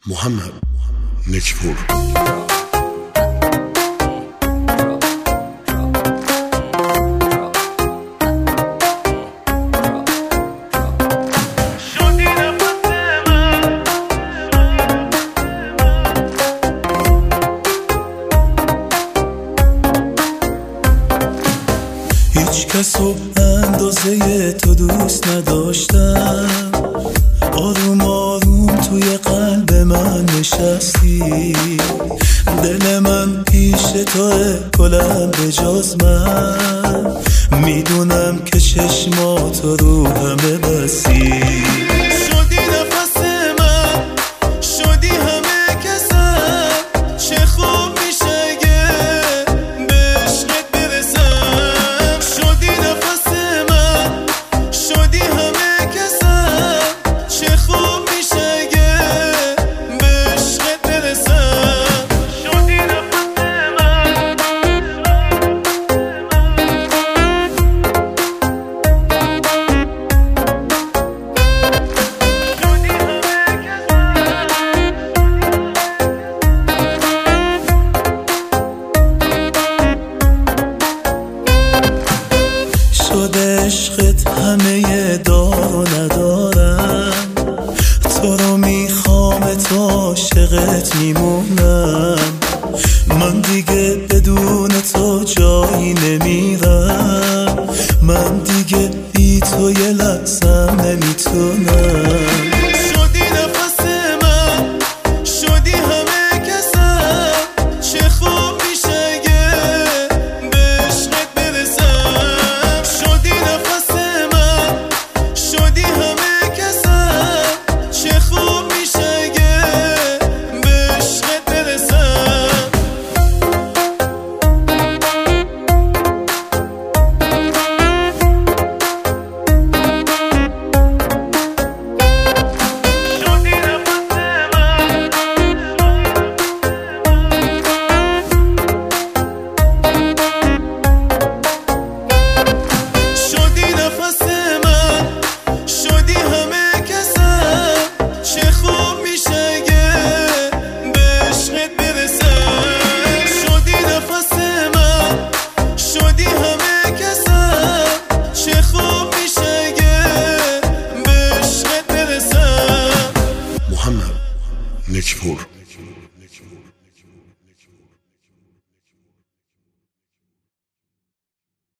محمد نکفور. هیچ کسو اندازه تو دوست نداشتم، آروم آروم توی قلب من نشستی، دل من پیش توه کلم به جز من، میدونم که چشماتو رو همه بسی. شدی نفس من، شدی همه کسم، چه خوب میشه اگه به عشقت برسم. شدی نفس من، شدی همه کسم، چه خوب میشه اگه به عشقت برسم. شدی نفس من، شده عشقت همه دار و ندارم، تو رو میخوام تا عاشقت میمونم، من دیگه بدون تو جایی نمیرم، من دیگه بی تو یه لحظم نمیتونم. شدی نفس من، شدی همه کسم، چه خوب میشه اگه به عشقت برسم. شدی نفس من، شدی همه کسم، چه خوب میشه اگه به عشقت برسم. شدی نفس من، شدی همه کسم، چه خوب میشه اگه به عشقت برسم. شدی نفس من، شدی همه کسم، چه خوب میشه اگه به عشقت برسم. محمد نکفور.